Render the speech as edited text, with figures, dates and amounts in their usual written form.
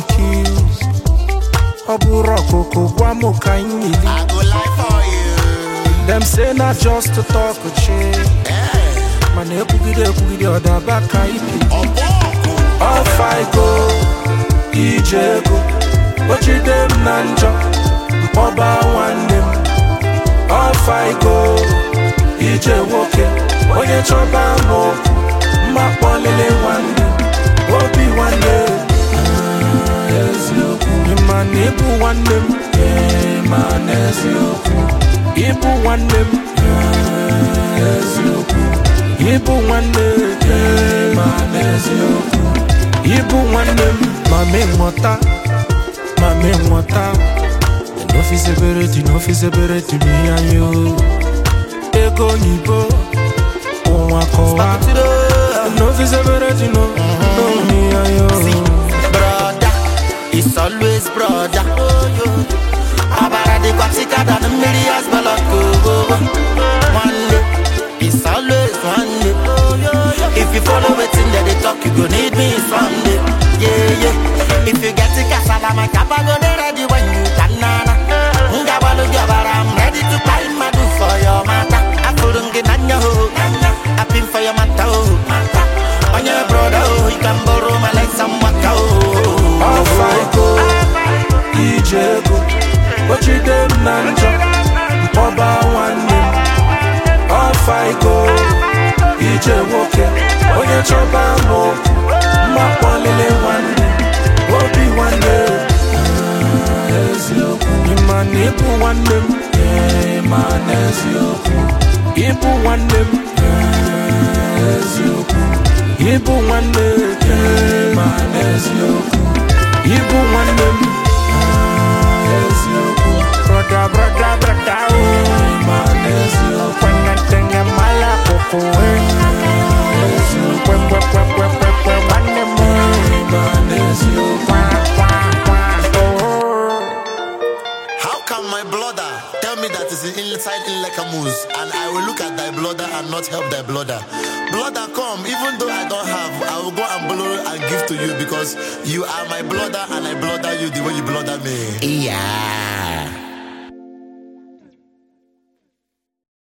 kills. Oburoko Guamo Kaini. I go lie for you. Them say not just to talk a shit. Man, they kugide other back off I go, Ijego. What you them nanja? Oba one them. Off I go, Ije woke. Oye choba mo. Ma polele one day. Obi one day. Yes, you. Man, ibu one them. Man, yes, you. Ibu one them. Yes, you. Ibu one day. Man, yes, you. Ibu one them. Mame mwata. No feasibility, me and you. Ego nibo. Onwakowa. No feasibility, no. Me and you. See, brother, it's always brother. Abara de kwatika than the millions balako. One day, it's always one day. If you follow it in there, they talk, you go need me someday. Yeah. If you get to Kasala, my kappa go there ready when you can. Ngabalu Gabara, I'm ready to buy my do for your matter. I couldn't get on your hook. I pin for your matter. On your brother, you can borrow my legs some waka. Off I go, Ijego. What you them nanja? Oba one them. Off I go, Ije woke. Oye choba mo. Ma polele one day. Obi one day. Yes, you. Man, ibu one them. Man, yes, you. Ibu one them. Yes, you. Ibu one day. Man, yes, you. Ibu one them. Yes, you. Brother. Man, yes, you. When I think I'm malakoko. Yes, you. One them. Man, yes, you. My brother, tell me that it's inside in like a moose, and I will look at thy brother and not help thy brother. Brother, come, even though I don't have, I will go and borrow and give to you because you are my brother and I brother you the way you brother me. Yeah.